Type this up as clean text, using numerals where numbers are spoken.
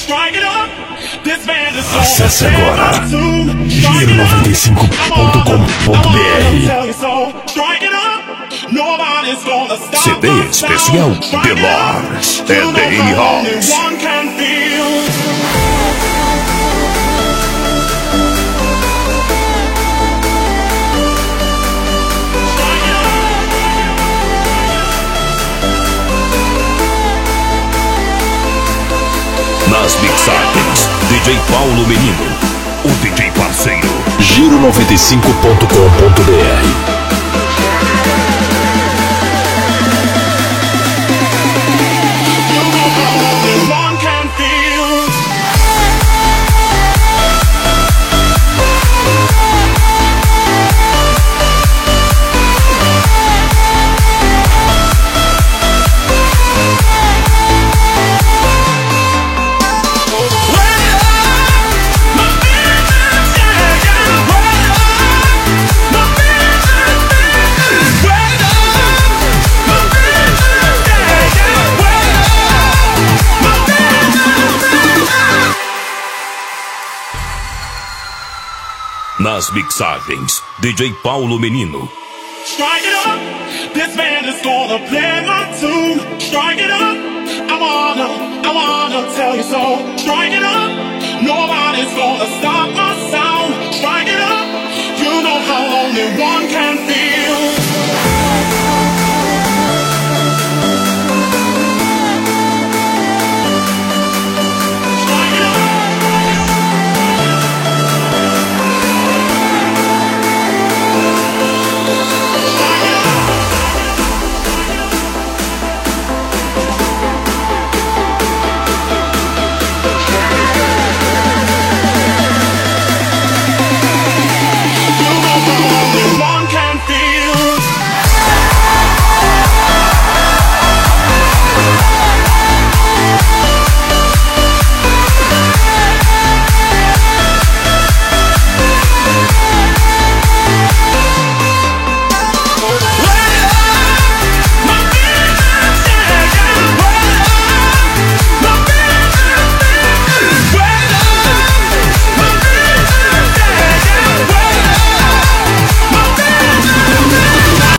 Acesse agora giro95.com.br. CD especial The Lars and the In-House. Nas mixagens, DJ Paulo Menino, o DJ parceiro. Giro95.com.br. Nas mixagens, DJ Paulo Menino. Strike it up, this band is gonna play my tune. Strike it up, I wanna tell you so. Strike it up, nobody's gonna stop my sound. Strike it up, you know how only one can feel.